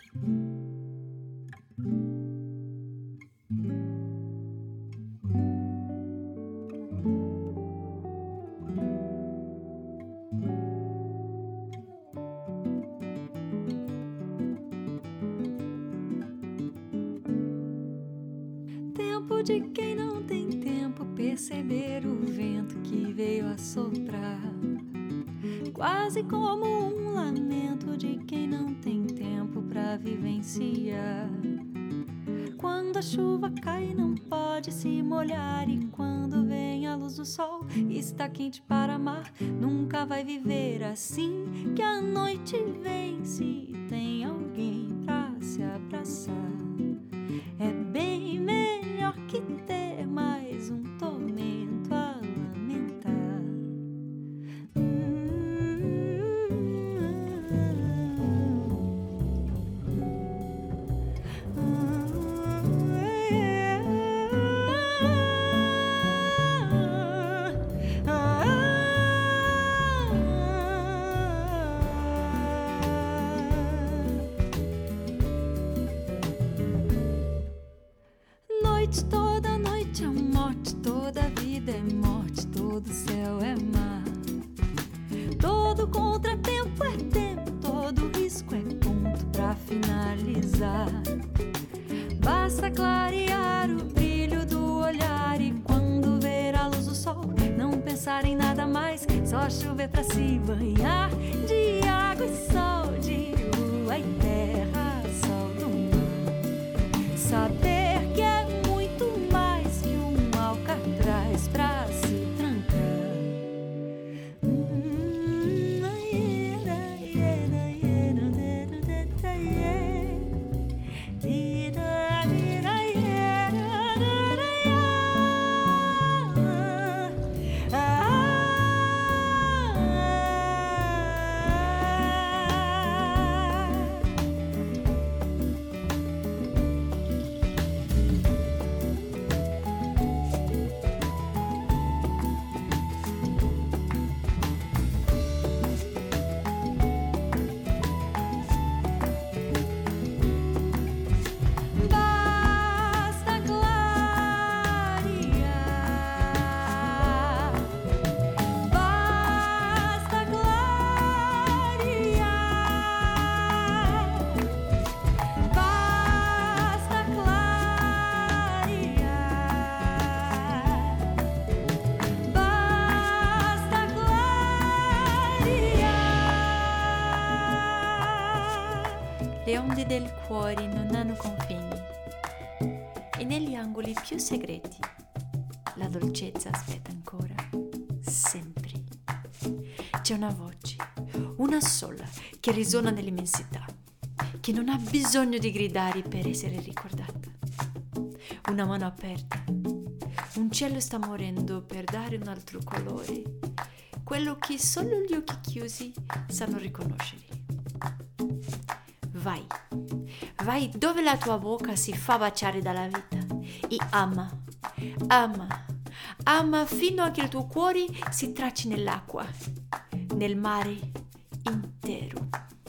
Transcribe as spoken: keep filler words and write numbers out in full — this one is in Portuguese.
Tempo de quem não tem tempo perceber o vento que veio a soprar, quase como um lamento de quem não tem tempo pra vivenciar. Quando a chuva cai não pode se molhar, e quando vem a luz do sol está quente para amar. Nunca vai viver assim que a noite vem se tem alguém pra se abraçar. É bem melhor que ter mais um tormento a lamentar. Noite, toda noite é morte, toda vida é morte, todo céu é mar. Todo contratempo é tempo, todo risco é ponto pra finalizar. Basta clarear o brilho do olhar, e quando ver a luz do sol não pensar em nada mais, só chover pra se banhar de água e sol, de lua e terra, sol do mar. Saber que é muito mais que um alcatraz pra se trancar. Le onde del cuore non hanno confini, e negli angoli più segreti la dolcezza aspetta ancora, sempre. C'è una voce, una sola, che risuona nell'immensità, che non ha bisogno di gridare per essere ricordata. Una mano aperta, un cielo sta morendo per dare un altro colore, quello che solo gli occhi chiusi sanno riconoscere. Vai, vai dove la tua bocca si fa baciare dalla vita e ama, ama, ama fino a che il tuo cuore si tracci nell'acqua, nel mare intero.